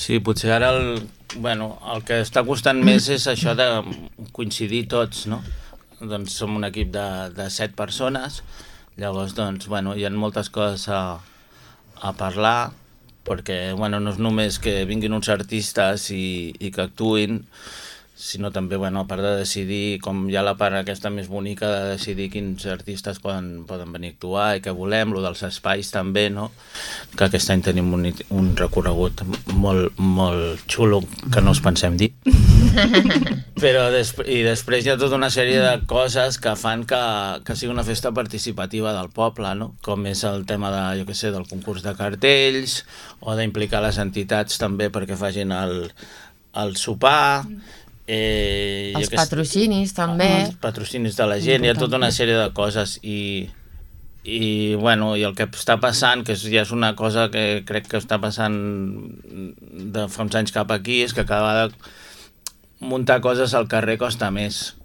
Sí, potser ara el que està costant més és això de coincidir tots, no? Doncs som un equip de 7 persones, llavors doncs, hi ha moltes coses a parlar, perquè no és només que vinguin uns artistes i que actuïn, sinó també, a part de decidir, com hi ha la part aquesta més bonica de decidir quins artistes poden venir a actuar i què volem, lo dels espais també, no? Que aquest any tenim un recorregut molt, molt xulo que no us pensem dir. Però després hi ha tota una sèrie de coses que fan que sigui una festa participativa del poble, no? Com és el tema de, del concurs de cartells, o d'implicar les entitats també perquè facin el sopar, els patrocinis també, els patrocinis de la gent, hi ha tota una sèrie de coses i el que està passant, que ja és una cosa que crec que està passant de fa uns anys cap aquí, és que cada vegada muntar coses al carrer costa més